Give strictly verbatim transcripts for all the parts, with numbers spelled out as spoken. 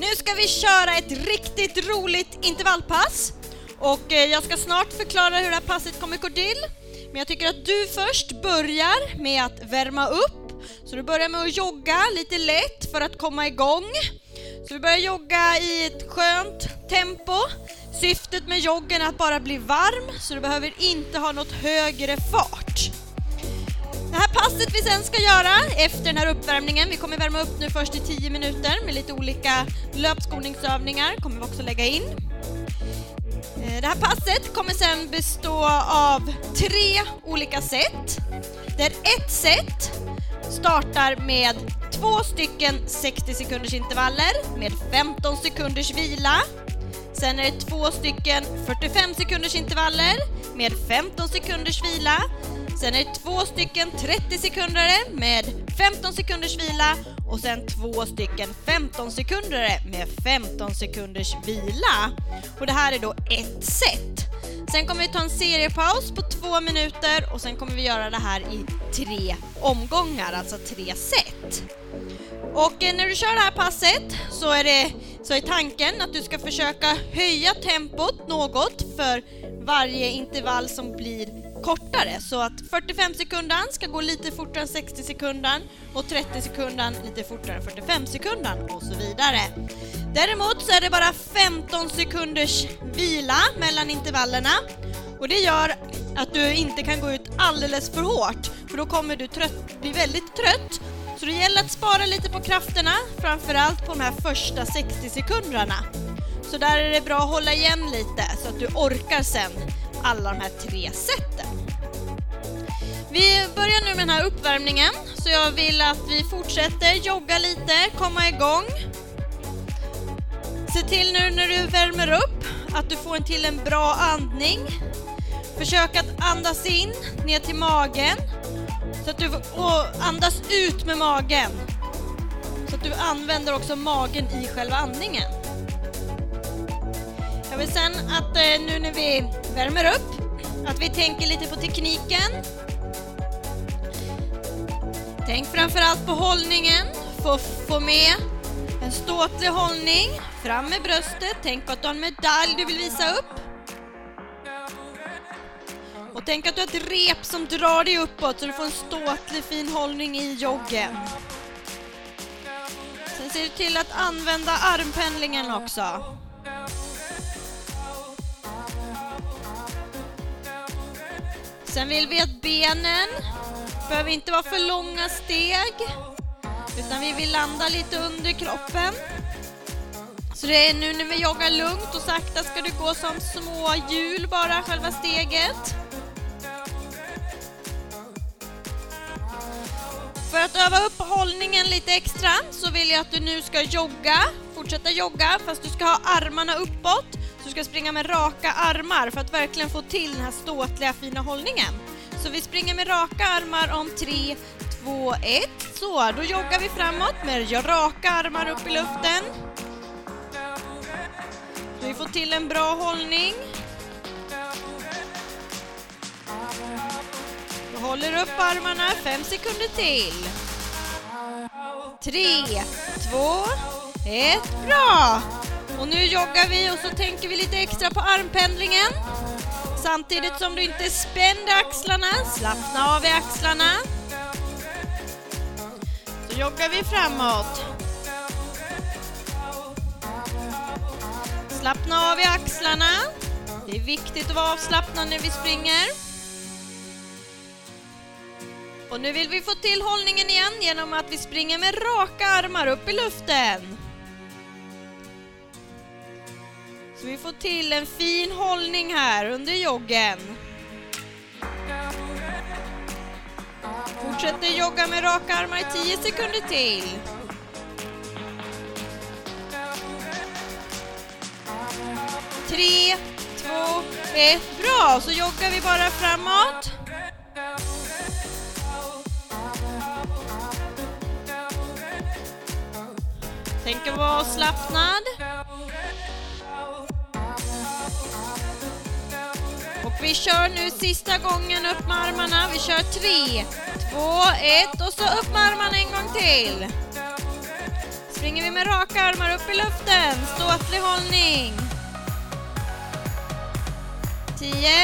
Nu ska vi köra ett riktigt roligt intervallpass. Och jag ska snart förklara hur det här passet kommer gå till. Men jag tycker att du först börjar med att värma upp. Så du börjar med att jogga lite lätt för att komma igång. Så vi börjar jogga i ett skönt tempo. Syftet med joggen är att bara bli varm, så du behöver inte ha något högre fart. Det här passet vi sen ska göra efter den här uppvärmningen, vi kommer värma upp nu först i tio minuter med lite olika löpskolningsövningar, kommer vi också lägga in. Det här passet kommer sen bestå av tre olika set. Där ett set startar med två stycken sextio sekunders intervaller med femton sekunders vila. Sen är det två stycken fyrtiofem sekunders intervaller med femton sekunders vila. Sen är det två stycken trettio sekundare med femton sekunders vila. Och sen två stycken femton sekundare med femton sekunders vila. Och det här är då ett set. Sen kommer vi ta en seriepaus på två minuter och sen kommer vi göra det här i tre omgångar, alltså tre set. Och när du kör det här passet så är det så är tanken att du ska försöka höja tempot något för varje intervall som blir kortare. Så att fyrtiofem sekundan ska gå lite fortare än sextio sekundan och trettio sekundan lite fortare än fyrtiofem sekundan och så vidare. Däremot så är det bara femton sekunders vila mellan intervallerna. Och det gör att du inte kan gå ut alldeles för hårt, för då kommer du trött, bli väldigt trött. Så det gäller att spara lite på krafterna, framförallt på de här första sextio sekunderna. Så där är det bra att hålla igen lite så att du orkar sen alla de här tre sätten. Vi börjar nu med den här uppvärmningen, så jag vill att vi fortsätter jogga lite, komma igång. Se till nu när du värmer upp att du får en till en bra andning. Försök att andas in ner till magen. Så att du och andas ut med magen. Så att du använder också magen i själva andningen. Jag vill sen att eh, nu när vi värmer upp att vi tänker lite på tekniken. Tänk framförallt på hållningen. Få, få med en ståtlig hållning. Fram med bröstet. Tänk att du har en medalj du vill visa upp. Och tänk att du har ett rep som drar dig uppåt så du får en ståtlig fin hållning i joggen. Sen ser du till att använda armpendlingen också. Sen vill vi att benen behöver inte vara för långa steg, utan vi vill landa lite under kroppen. Så det är nu när vi joggar lugnt och sakta ska det gå som små hjul bara, själva steget. För att öva upp hållningen lite extra så vill jag att du nu ska jogga, fortsätta jogga, fast du ska ha armarna uppåt. Så du ska springa med raka armar för att verkligen få till den här ståtliga fina hållningen. Så vi springer med raka armar om tre, två, ett. Så, då joggar vi framåt med raka armar upp i luften. Så vi får till en bra hållning. Vi håller upp armarna fem sekunder till. Tre, två, ett, bra! Och nu joggar vi och så tänker vi lite extra på armpendlingen. Samtidigt som du inte spänner axlarna, slappna av i axlarna. Så joggar vi framåt. Slappna av i axlarna. Det är viktigt att vara avslappnad när vi springer. Och nu vill vi få till hållningen igen genom att vi springer med raka armar upp i luften. Så vi får till en fin hållning här under joggen. Fortsätter jogga med raka armar i tio sekunder till. Tre, två, ett, bra! Så joggar vi bara framåt. Tänk att vara avslappnad. Och vi kör nu sista gången upp med armarna. Vi kör tre, två, ett och så upp med armarna en gång till. springer vi med raka armar upp i luften. Ståtlig hållning. tio.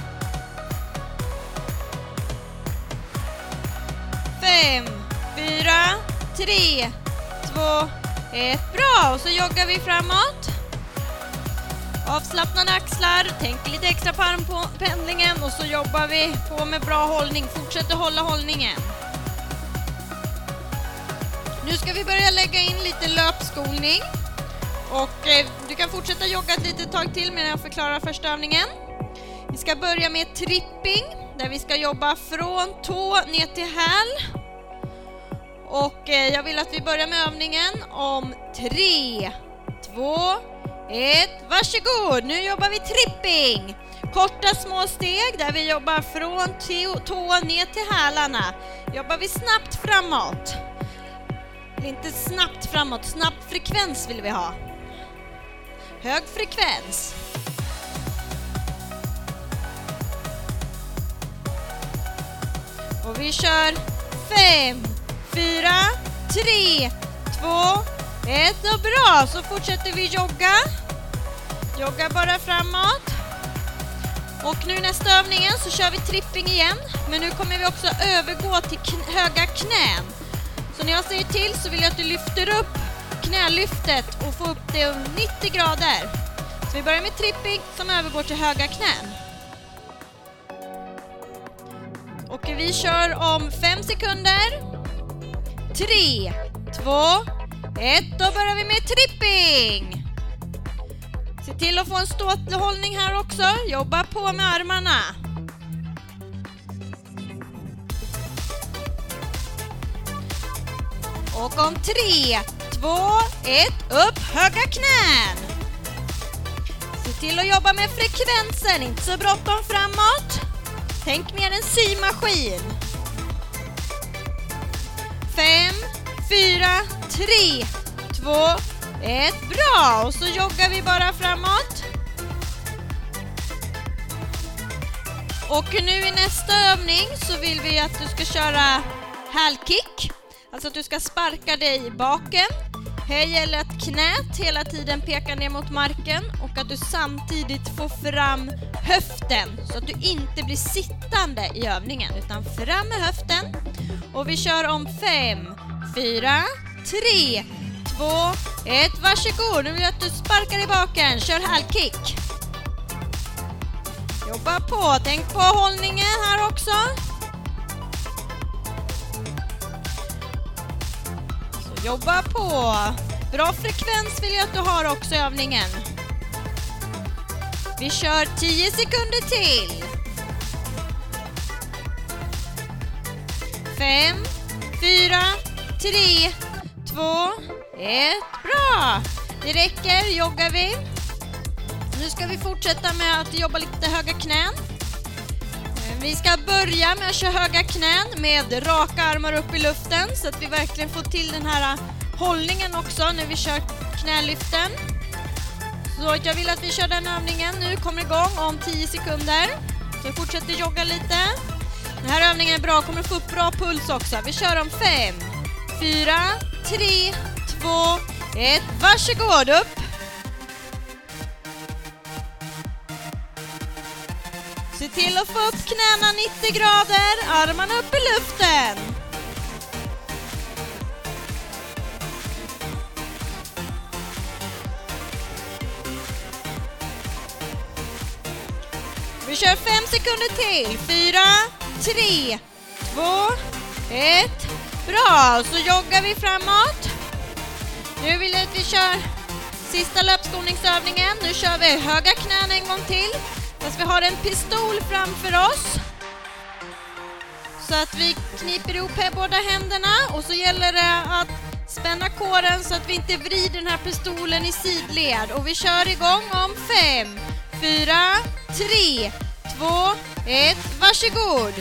fem, fyra, tre, två, ett. Bra! Och så joggar vi framåt. Avslappnade axlar, tänk lite extra på armpendlingen och så jobbar vi på med bra hållning. Fortsätt att hålla hållningen. Nu ska vi börja lägga in lite löpskolning. Och eh, du kan fortsätta jogga ett litet tag till medan jag förklarar första övningen. Vi ska börja med tripping där vi ska jobba från tå ner till häl. Och eh, jag vill att vi börjar med övningen om tre, två, ett. Varsågod, nu jobbar vi tripping. Korta små steg där vi jobbar från tå ner till hälarna. Jobbar vi snabbt framåt. Inte snabbt framåt, snabb frekvens vill vi ha. Hög frekvens. Och vi kör fem, fyra, tre, två, ett och bra. Så fortsätter vi jogga. Jogga bara framåt. Och nu nästa övningen så kör vi tripping igen. Men nu kommer vi också övergå till kn- höga knän. Så när jag säger till så vill jag att du lyfter upp knälyftet och får upp det om nittio grader. Så vi börjar med tripping som övergår till höga knän. Och vi kör om fem sekunder. tre, två, ett. Då börjar vi med tripping. Se till att få en ståtlig hållning här också. Jobba på med armarna. Och om tre, två, ett. Upp, höga knän. Se till att jobba med frekvensen. Inte så bråttom framåt. Tänk mer en symaskin. Fem, fyra, tre, två, ett. Bra! Och så joggar vi bara framåt. Och nu i nästa övning så vill vi att du ska köra hälkick. Alltså att du ska sparka dig i baken. Här gäller att knät hela tiden pekar ner mot marken och att du samtidigt får fram höften så att du inte blir sittande i övningen utan fram med höften. Och vi kör om fem, fyra, tre, två, ett. Varsågod, nu vill jag att du sparkar i baken. Kör hälkick. Jobba på, tänk på hållningen här också. Så jobba på. Bra frekvens vill jag att du har också i övningen. Vi kör tio sekunder till. Fem, fyra, tre, två, ett. Bra! Det räcker, joggar vi. Nu ska vi fortsätta med att jobba lite höga knän. Vi ska börja med att köra höga knän med raka armar upp i luften så att vi verkligen får till den här hållningen också när vi kör knälyften. Så jag vill att vi kör den övningen nu, kommer igång om tio sekunder. Så vi fortsätter jogga lite. Den här övningen är bra, kommer få upp bra puls också. Vi kör om fem, fyra, tre, två, ett. Varsågod, upp! Se till att få upp knäna nittio grader, armarna upp i luften. Vi kör fem sekunder till. Fyra, tre, två, ett. Bra, så joggar vi framåt. Nu vill jag att vi kör sista löpskolningsövningen. Nu kör vi höga knän en gång till. Fast vi har en pistol framför oss. Så att vi kniper ihop här båda händerna. Och så gäller det att spänna kåren så att vi inte vrider den här pistolen i sidled. Och vi kör igång om fem, fyra, tre, två, ett. Varsågod!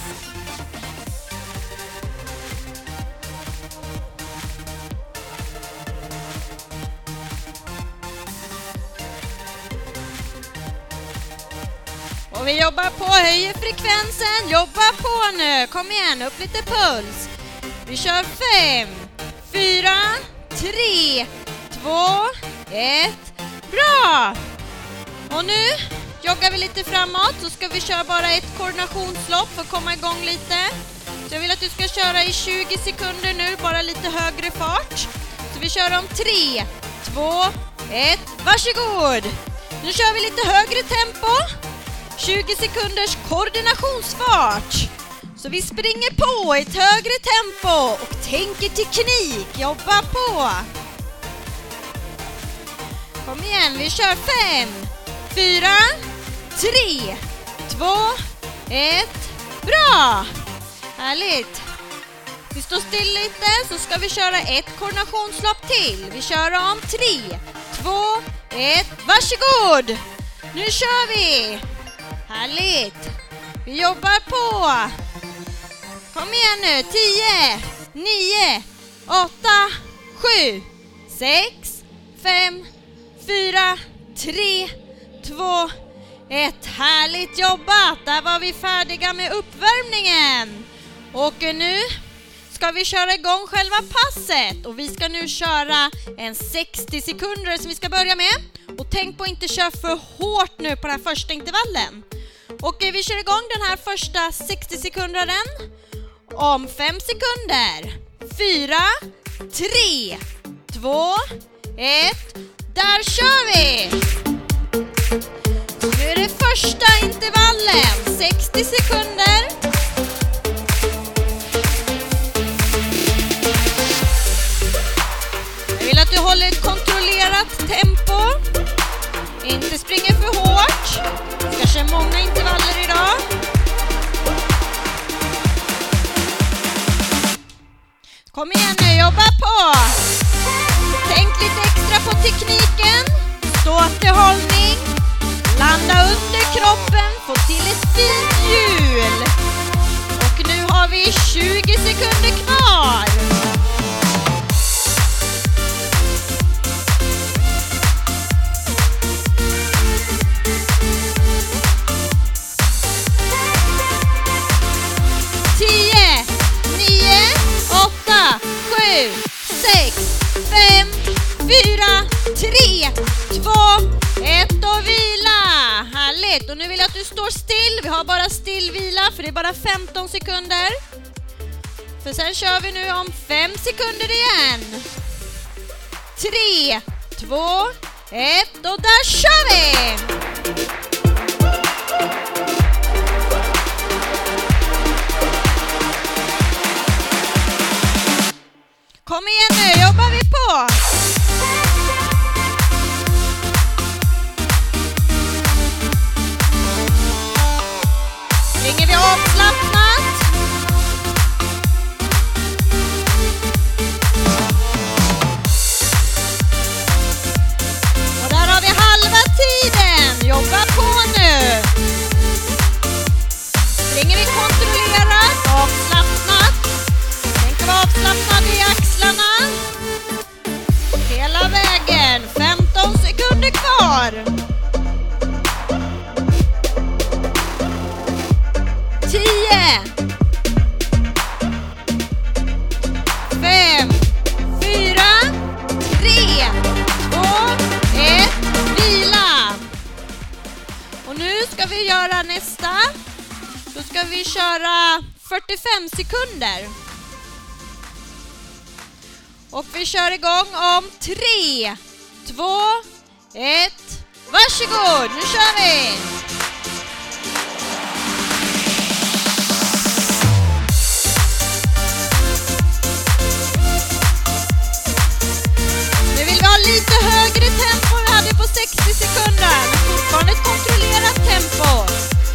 Och vi jobbar på, höjer frekvensen, jobba på nu, kom igen, upp lite puls. Vi kör fem, fyra, tre, två, ett. Bra! Och nu joggar vi lite framåt, så ska vi köra bara ett koordinationslopp för att komma igång lite. Så jag vill att du ska köra i tjugo sekunder nu, bara lite högre fart. Så vi kör om tre, två, ett. Varsågod! Nu kör vi lite högre tempo. tjugo sekunders koordinationsfart. Så vi springer på i ett högre tempo och tänker teknik. Jobba på! Kom igen, vi kör fem, fyra, tre, två, ett. Bra! Härligt! Vi står still lite, så ska vi köra ett koordinationslopp till. Vi kör om tre, två, ett. Varsågod! Nu kör vi! Härligt! Vi jobbar på! Kom igen nu! tio, nio, åtta, sju, sex, fem, fyra, tre, två, ett. Härligt jobbat! Där var vi färdiga med uppvärmningen. Och nu ska vi köra igång själva passet. Och vi ska nu köra en sextio sekunder som vi ska börja med. Och tänk på att inte köra för hårt nu på den här första intervallen. Och vi kör igång den här första sextio sekunderen om fem sekunder. fyra, tre, två, ett. Där kör vi! Nu är det första intervallen, sextio sekunder. Jag vill att du håller ett kontrollerat tempo. Inte springer för hårt. Kanske många intervaller idag. Kom igen nu, jobba på! Tänk lite extra på tekniken. Ståtehållning. Landa under kroppen. Få till ett fint hjul. Och nu har vi tjugo sekunder kvar. tio, nio, åtta, sju, sex, fem, fyra, tre, två, ett och vila. Härligt. Och nu vill jag att du står still. Vi har bara stillvila för det är bara femton sekunder. För sen kör vi nu om fem sekunder igen. tre, två, ett och där kör vi! Kom igen nu, jobbar vi på! Springer vi avslappnat? Och där har vi halva tiden. Jobba på nu! Springer vi kontrollerat, avslappnat. Tänk vara avslappnad i axlarna. Hela vägen, femton sekunder kvar. tio, fem, fyra, tre, två, ett, vila. Och nu ska vi göra nästa. Då ska vi köra fyrtiofem sekunder. Och vi kör igång om tre, två, ett. Varsågod, nu kör vi! Nu vill vi ha lite högre tempo vi hade på sextio sekunder. Men fortfarande ett kontrollerat tempo.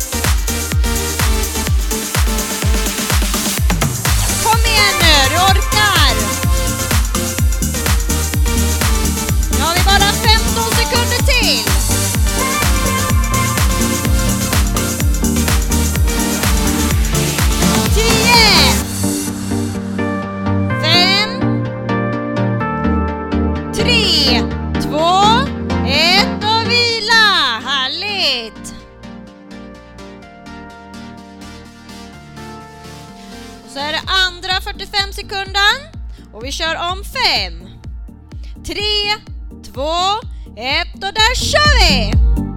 Kom igen nu, du orkar! Nu har vi bara femton sekunder till. tio, fem, tre, två, ett och vila. Härligt! Och så är det andra fyrtiofem sekunder. Och vi kör om fem, tre, två, ett och där kör vi!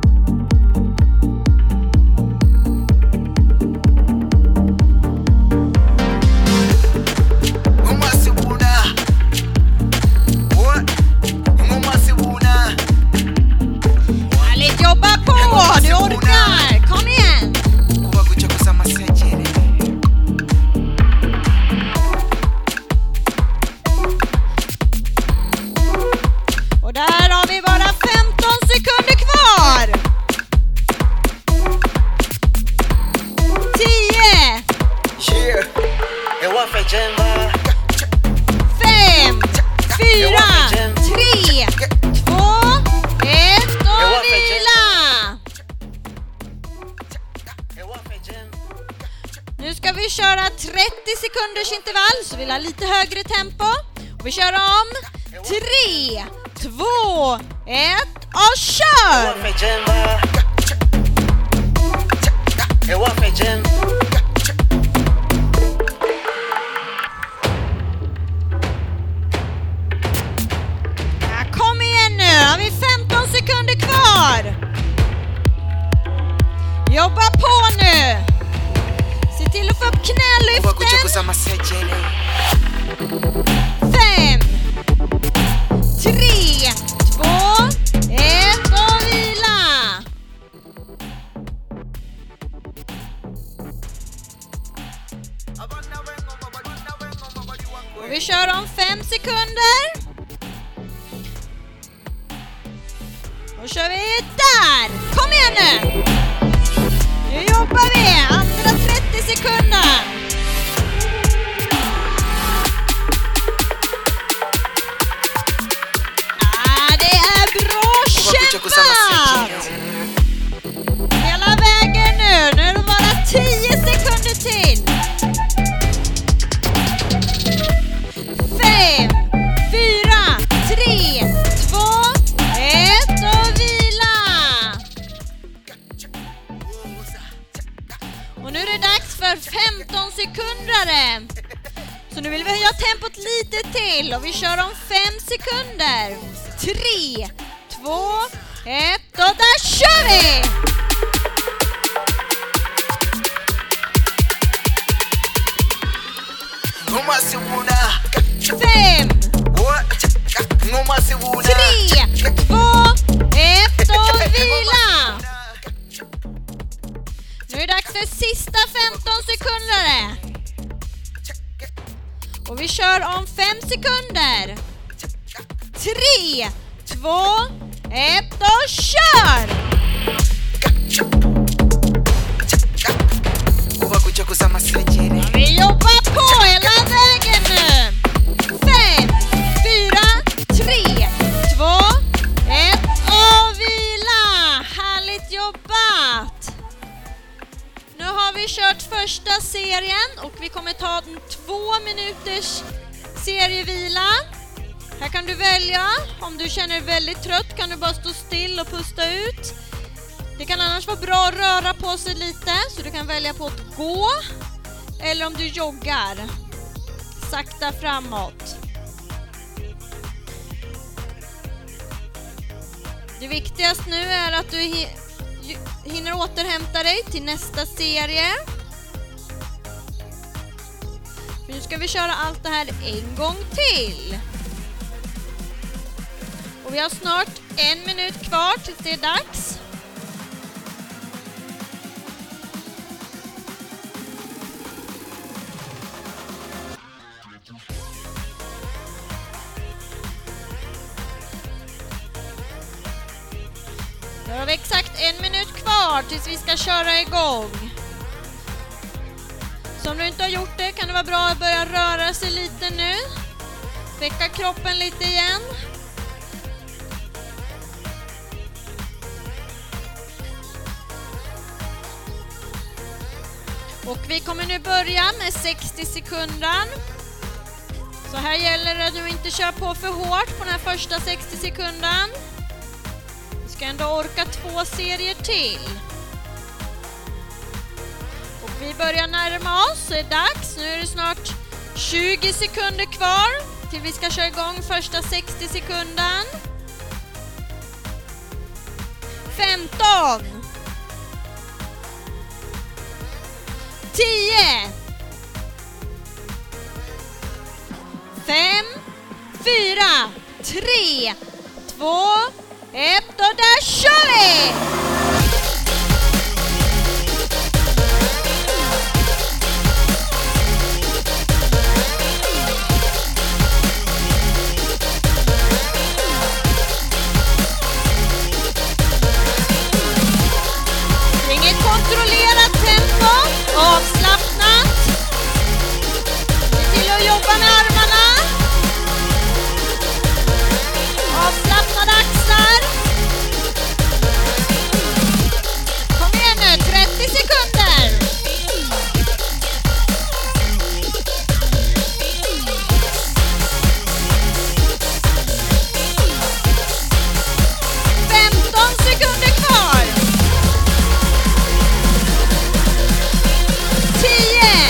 Härligt, jobba på! Du orkar! Kom igen! Och där har vi bara femton sekunder kvar! tio! fem! fyra! tre! två! ett och vila! Nu ska vi köra trettio sekunders intervall, så vi vill ha lite högre tempo. Och vi kör om tre, två, ett och kör! Ja, kom igen nu, har vi femton sekunder kvar. Jobba på nu. Se till att få upp knälyften. Fem, tre, två, ett och vila. Och vi kör om fem sekunder. Och kör vi där. Kom igen nu. Nu jobbar vi. Andra trettio sekunder. Ah, det är bra kämpat. Hela vägen nu. Nu är det bara tio sekunder till. Fem, fyra, tre, två, ett och vila. Och nu är det dags för femton sekunder. Så nu vill vi höja tempot lite till och vi kör om fem sekunder. Tre, två, ett och där kör vi! Fem, tre, två, ett och vila. Nu är det dags för sista femton sekunder. Och vi kör om fem sekunder. Tre, två, ett och kör! Vi jobbar på hela vägen nu. Fem, fyra, tre, två, ett och vila. Härligt jobbat! Nu har vi kört första serien och vi kommer ta en två minuters serievila. Här kan du välja. Om du känner dig väldigt trött kan du bara stå still och pusta ut. Det kan annars vara bra att röra på sig lite, så du kan välja på att gå. Eller om du joggar sakta framåt. Det viktigaste nu är att du hinner återhämta dig till nästa serie. För nu ska vi köra allt det här en gång till. Och vi har snart en minut kvar tills det är dags. Då har vi exakt en minut kvar tills vi ska köra igång. Så om du inte har gjort det kan det vara bra att börja röra sig lite nu. Väcka kroppen lite igen. Och vi kommer nu börja med sextio sekunder. Så här gäller det att du inte kör på för hårt på den här första sextio sekunden. Vi ska ändå orka två serier till. Och vi börjar närma oss, så är det dags. Nu är det snart tjugo sekunder kvar till vi ska köra igång första sextio sekunden. femton. tio. fem, fyra, tre, två, ett och där kör vi! Inget kontrollerat tempo, avslappnat. Se till att jobba med armarna. Avslappnade axlar. Kom igen nu, trettio sekunder. femton sekunder kvar. tio.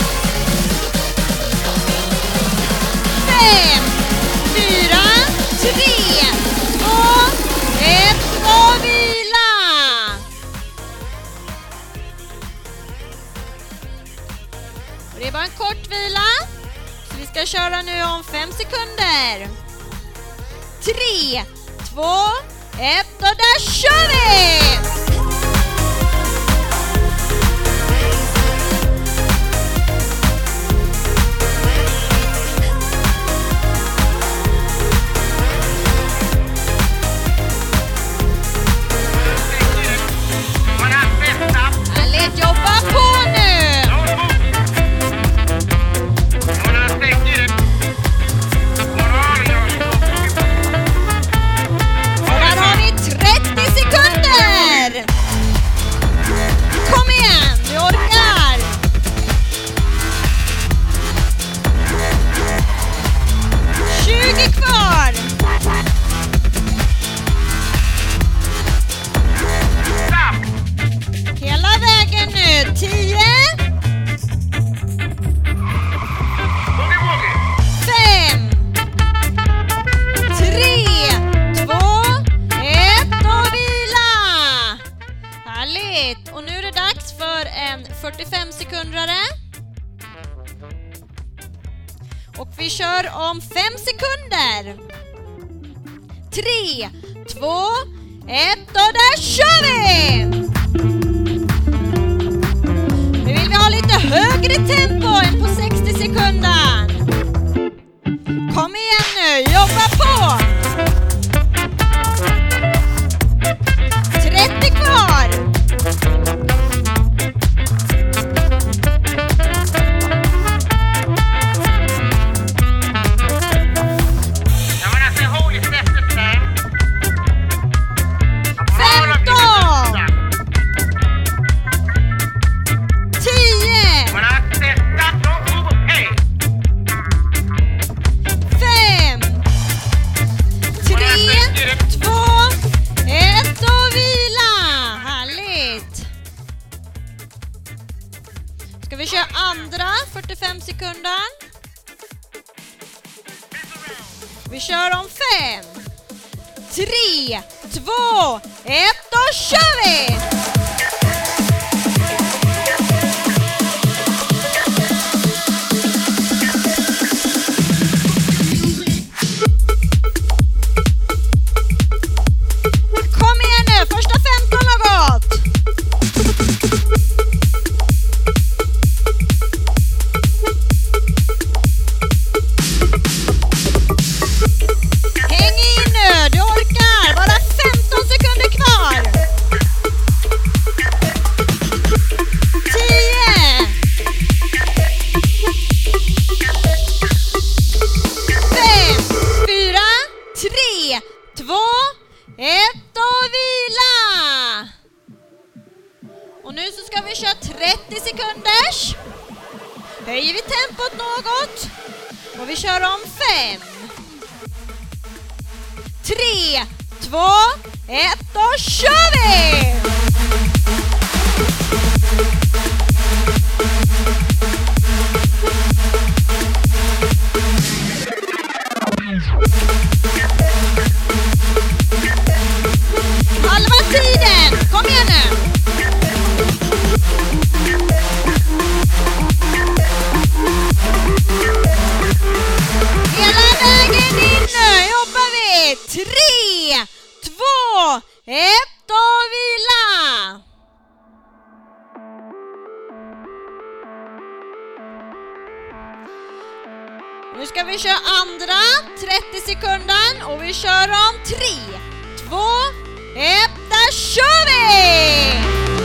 fem, fyra, tre, två, ett och vila! Och det är bara en kort vila. Så vi ska köra nu om fem sekunder. tre, två, ett och där kör vi! Härligt, jobba på nu! Och där har vi trettio sekunder! Kom igen, du orkar! tjugo kvar! Hela vägen nu, tio. fem, tre, två, ett och vila. Härligt. Och nu är det dags för en fyrtiofem sekundare. Och vi kör om fem sekunder. tre, två, ett och där kör vi! Nu vill vi ha lite högre tempo än på sextio sekunder. Kom igen nu, jobba på! trettio kvar! femton! tio! fem, tre, två, ett och vila! Härligt! Ska vi köra andra fyrtiofem sekunder? Vi kör om fem, tre, två, ett och kör vi! Kom igen nu, första femton har gått! Häng in nu, du orkar! Bara femton sekunder kvar! tio! fem, fyra, tre, två, ett och vila! Och nu så ska vi köra trettio sekunders. Höjer vi tempot något. Och vi kör om fem, tre, två, ett och kör vi! kör om tre, två, ett, där kör vi!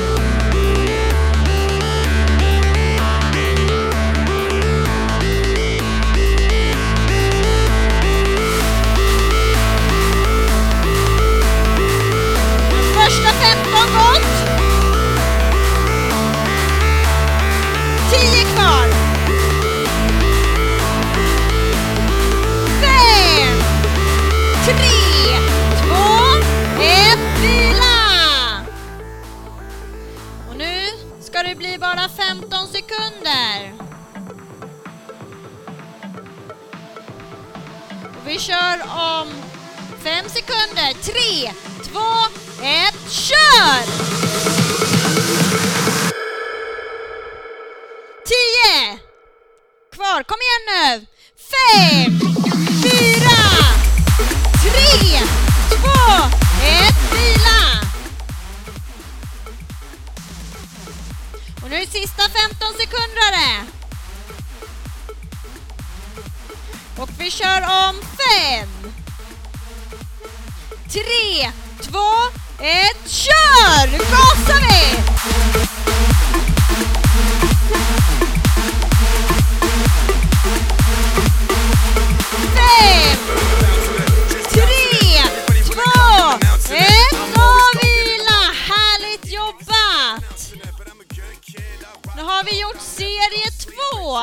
Första femton gått. tio kvar. fem, tre, två, ett, vila. Och nu ska det bli bara femton sekunder. Och vi kör om fem sekunder. tre, två, ett, kör! tio kvar, kom igen nu! fem, fyra, tre, två, ett, vila! Och nu är det sista femton sekunder. Och vi kör om fem, tre, två, ett, kör! Nu gasar vi! Fem, tre, två, ett och vila! Härligt jobbat! Nu har vi gjort serie två.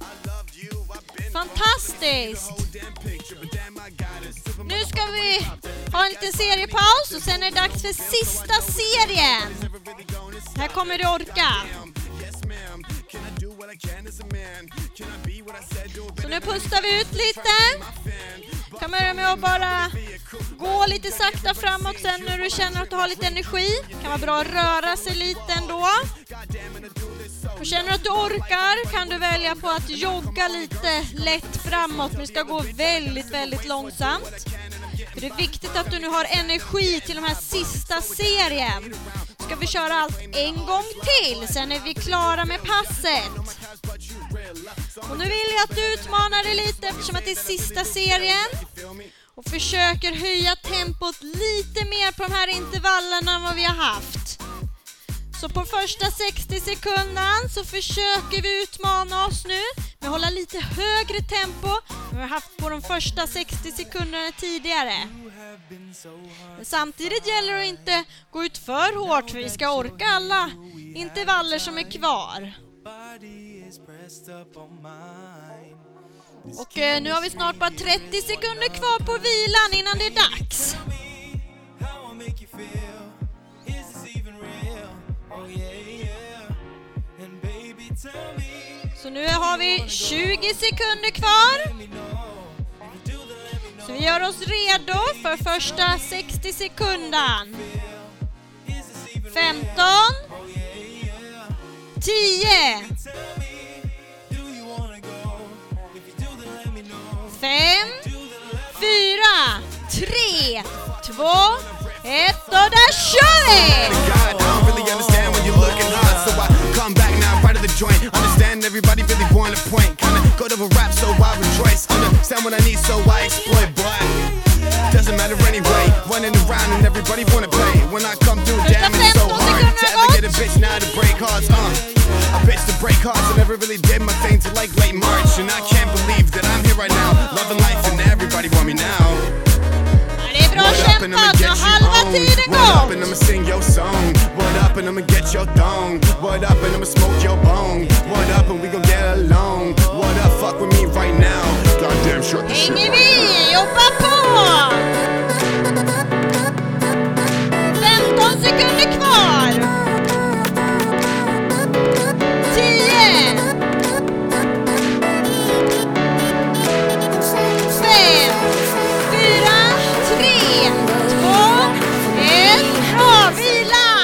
Fantastiskt! Nu ska vi ha en liten seriepaus och sen är det dags för sista serien. Här kommer du orka. Så nu pustar vi ut lite. Kan börja med att bara gå lite sakta framåt sen när du känner att du har lite energi. Kan vara bra att röra sig lite ändå. Och känner du att du orkar kan du välja på att jogga lite lätt framåt. Men det ska gå väldigt, väldigt långsamt. För det är viktigt att du nu har energi till den här sista serien. Ska vi köra allt en gång till, sen är vi klara med passet. Och nu vill jag att du utmanar dig lite eftersom att det är sista serien. Och försöker höja tempot lite mer på de här intervallerna än vad vi har haft. Så på första sextio sekunder så försöker vi utmana oss nu med att hålla lite högre tempo än vi har haft på de första sextio sekunderna tidigare. Men samtidigt gäller det att inte gå ut för hårt för vi ska orka alla intervaller som är kvar. Och eh, nu har vi snart bara trettio sekunder kvar på vilan innan det är dags. Så nu har vi tjugo sekunder kvar. Så vi gör oss redo för första sextio sekunden. femton, tio, fem, fyra, tre, två, ett och där kör vi! Come back now, part of the joint. Understand everybody really want a point. Kinda go to a rap, so I rejoice. Understand what I need, so I exploit. But doesn't matter anyway. Running around and everybody wanna play. When I come through, damn it's so hard to ever get a bitch now to break hearts. Uh, a bitch to break hearts. I never really did my thing till like late March, and I can't believe that I'm here right now, loving life and everybody want me now. Det är bra kämpat, så halva tiden gått. What up and I'ma sing your song. What up and I'ma get your thong. What up and I'ma smoke your bone. What up and we gon' get along. What up, fuck with me right now. Goddamn shut the shit. Hänger vi, jobba på! femton sekunder kvar. tio. fem. fyra. tre, två, ett, bra, vila!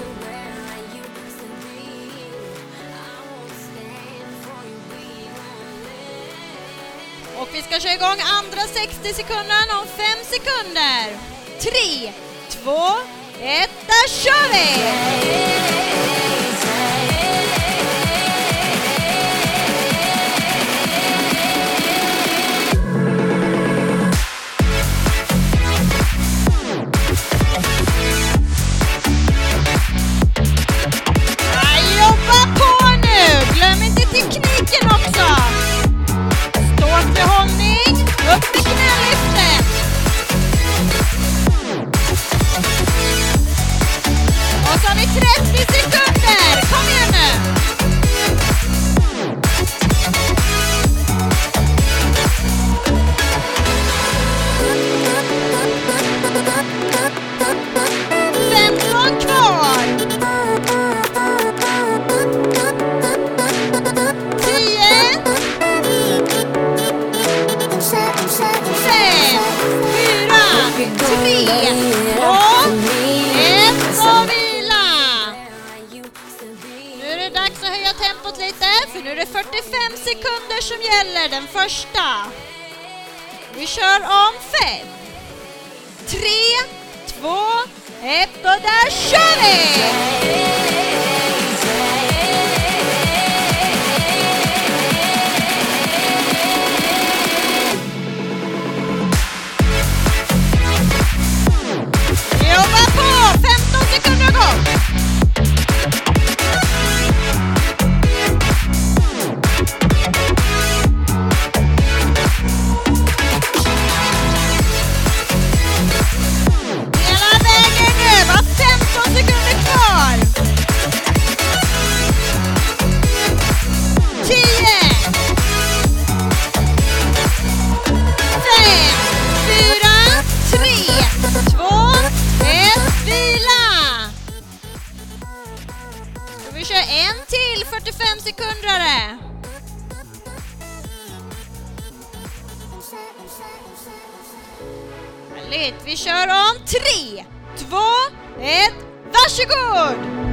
Och vi ska köra igång andra sextio sekunder om fem sekunder. tre, två, ett, där kör vi! tre, två, ett och vila. Nu är det dags att höja tempot lite, för nu är det fyrtiofem sekunder som gäller den första. Vi kör om fem, tre, två, ett och där kör vi! Jobba på! femton sekunder har gått! Hela vägen nu! Bara femton sekunder kvar! tio! fem! fyra! tre! två! ett! Vila! Ska vi köra en till fyrtiofem sekundare? Härligt, vi kör om tre, två, ett, varsågod!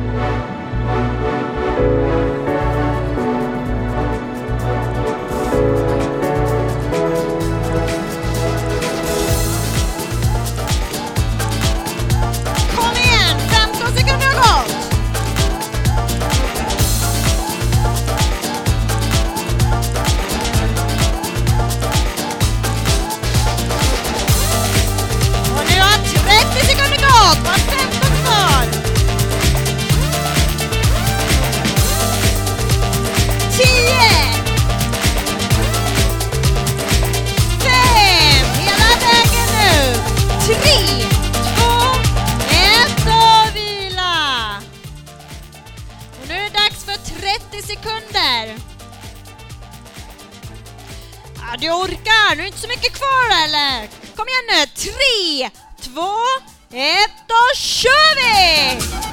Kom igen, femton sekunder har gått! Och nu har trettio sekunder gått, bara femton kvar. tio. fem. Hela vägen nu. tre, två, ett och vila. Och nu är det dags för trettio sekunder. Ja, du orkar. Nu är inte så mycket kvar, eller? Kom igen nu. tre, två, ett och kör vi!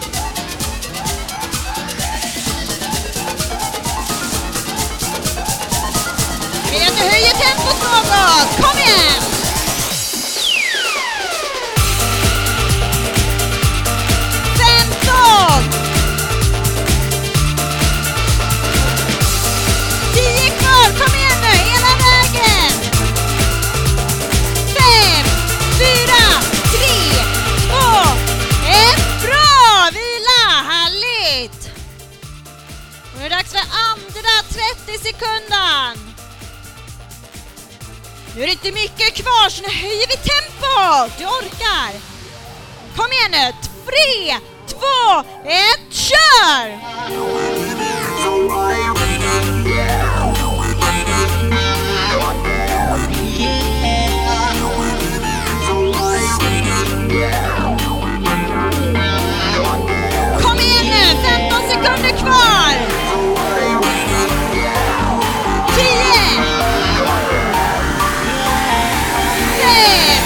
Vill jag inte höja tempot något? Kom igen! femton! tio kvar! Kom igen nu! Hela vägen! fem, fyra, tre, två, ett. Bra! Vila! Härligt! Och nu är det dags för andra trettio sekunden. Nu är det inte mycket kvar, så nu höjer vi tempot. Du orkar. Kom igen nu. tre, två, ett, kör! Kom igen nu, femton sekunder kvar. tio. fem.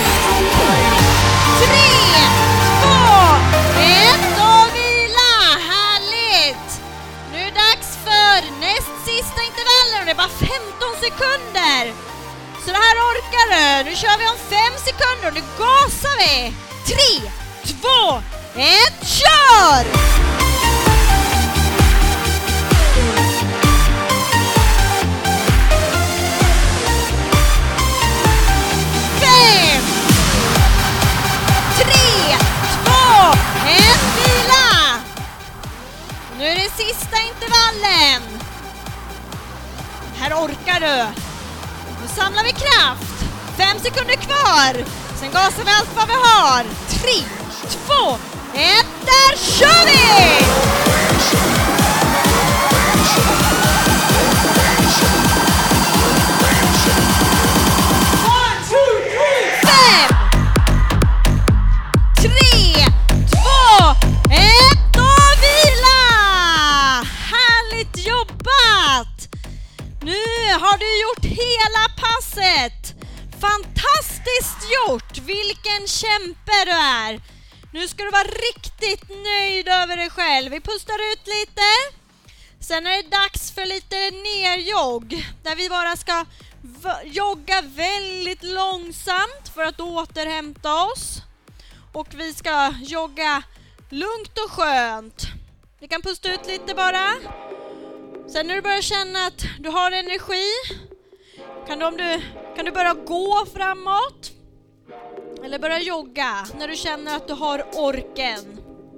tre. två. ett och vila. Härligt. Nu är det dags för näst sista intervallen. Det är bara femton sekunder. Så det här orkar du. Nu kör vi om fem sekunder och nu gasar vi. tre, två, ett, kör! fem, tre, två, ett, vila! Nu är det sista intervallen. Här orkar du. Nu samlar vi kraft. Fem sekunder kvar. Sen gasar vi allt vad vi har. Tre, två, ett, där kör vi! Fem, tre, två, ett och vila! Härligt jobbat! Nu har du gjort hela passet. Fantastiskt gjort! Vilken kämpe du är! Nu ska du vara riktigt nöjd över dig själv. Vi pustar ut lite. Sen är det dags för lite nerjogg. Där vi bara ska v- jogga väldigt långsamt för att återhämta oss. Och vi ska jogga lugnt och skönt. Vi kan pusta ut lite bara. Sen när du börjar känna att du har energi kan du, om du, kan du börja gå framåt. Eller börja jogga när du känner att du har orken.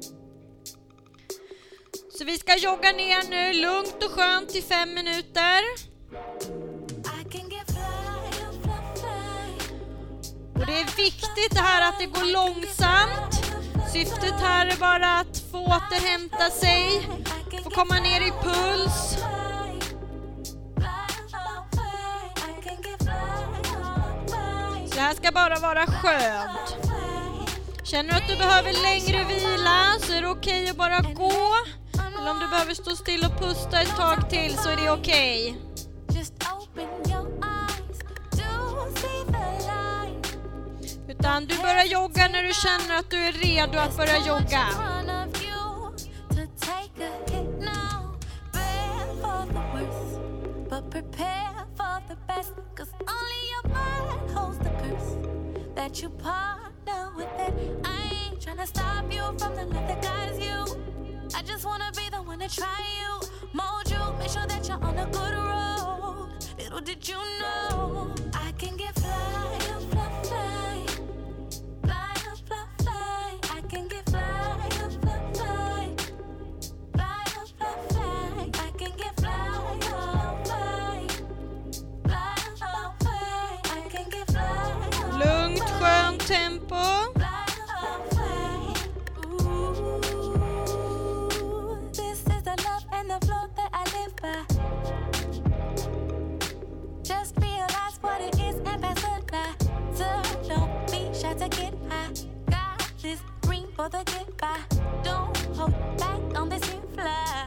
Så vi ska jogga ner nu lugnt och skönt i fem minuter. Och det är viktigt det här att det går långsamt. Syftet här är bara att få återhämta sig, få komma ner i puls. Så det här ska bara vara skönt. Känner du att du behöver längre vila så är det okej att bara gå. Eller om du behöver stå still och pusta ett tag till så är det okej. Utan du börjar jogga när du känner att du är redo att börja jogga. I just wanna be the one to try you, mold you, make sure that you're on a good road. Little did you know I can get fly, fly, fly, fly, fly, fly. I can get fly, fly, fly, fly, fly, fly. I can get fly, fly, fly, fly, fly. I can get fly. Lugnt, skönt tempo. Just realize what it is and pass it by. So don't be shy to get high. Got this green for the get by. Don't hold back on this new fly.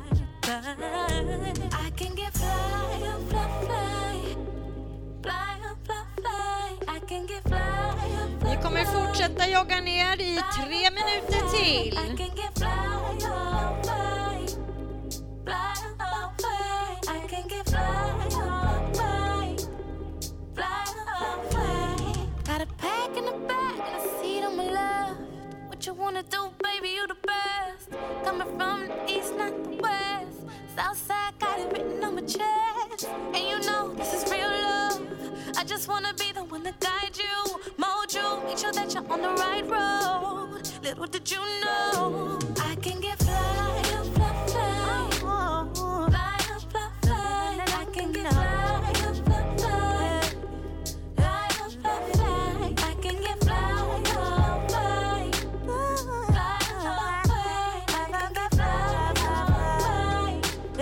I can get fly, fly, fly, fly, fly, fly. I can get fly. Vi kommer fortsätta jogga ner i tre minuter till. I can get fly, fly, fly, fly. I can get fly, fly, fly, fly. Got a pack in the back and a seat on my left. What you wanna do, baby? You the best. Coming from the east, not the west. Southside got it written on my chest. And you know this is real love. I just wanna be the one to guide you, mold you, make sure that you're on the right road. Little did you know I can get fly, fly, fly, fly, fly, fly. I can get fly, fly, fly, fly, fly, fly. I can get fly, fly, fly, fly, fly. I can get fly, fly,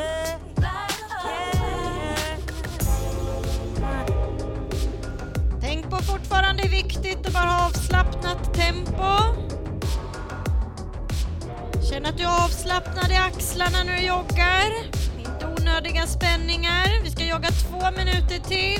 fly. Tänk på fortfarande är viktigt att bara ha avslappnat tempo. Känn att du är avslappnad i axlarna när du joggar. Inte onödiga spänningar. Vi ska jogga två minuter till.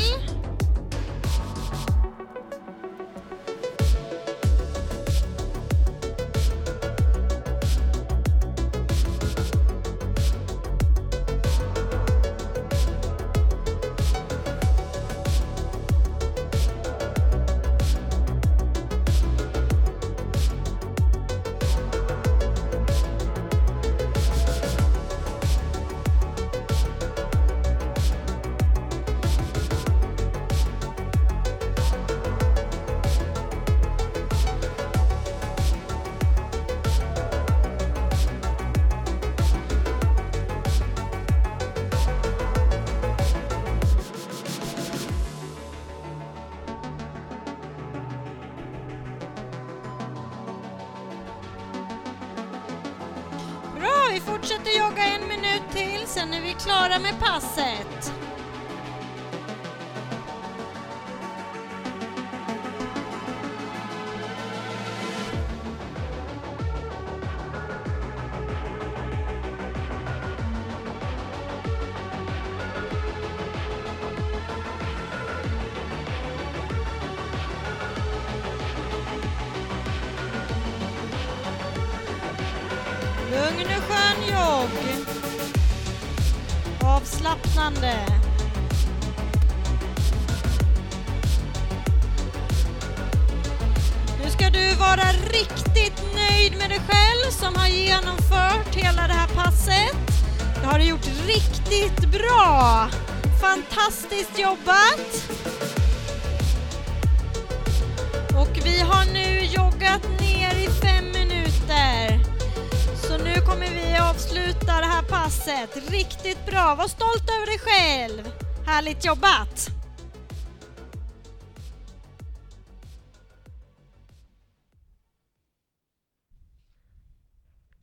Bra, vi fortsätter jogga en minut till, sen är vi klara med passet. Lugn och skön jogg. Avslappnande. vara riktigt nöjd med dig själv som har genomfört hela det här passet. Det har du gjort riktigt bra. Fantastiskt jobbat. Och vi har nu joggat ner i fem minuter. Så nu kommer vi avsluta det här passet. Riktigt bra. Var stolt över dig själv. Härligt jobbat.